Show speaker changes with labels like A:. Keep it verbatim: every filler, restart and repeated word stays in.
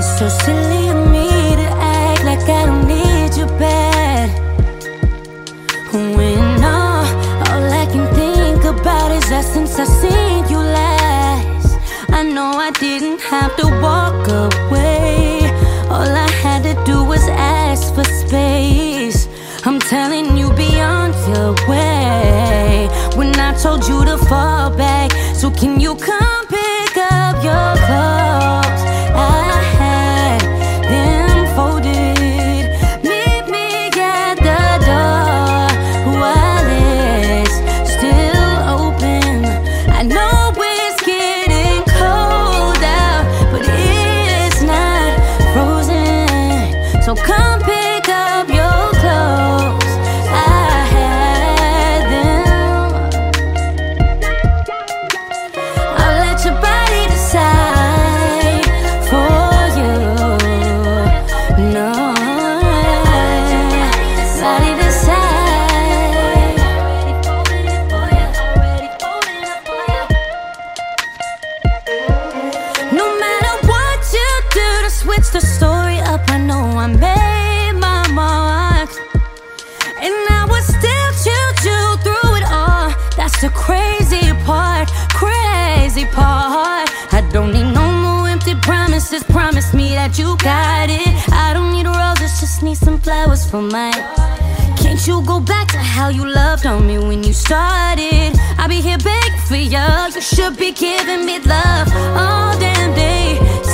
A: So silly of me to act like I don't need you bad, when all, all I can think about is that since I seen you last. I know I didn't have to walk away. All I had to do was ask for space. I'm telling you, be on your way. When I told you to fall back, so can you come pick up your clothes? I had them folded. Meet me at the door while it's still open. I know it's getting cold out, but it's not frozen. So come pick up your clothes. I had them. I'll let your body decide for you. No, body decide. No matter what you do to switch the story up, I know I made my mark, and I would still choose you through it all. That's the crazy part, crazy part. I don't need no more empty promises. Promise me that you got it. I don't need roses, just need some flowers for mine. Can't you go back to how you loved on me when you started? I'll be here begging for you. You should be giving me love all damn day.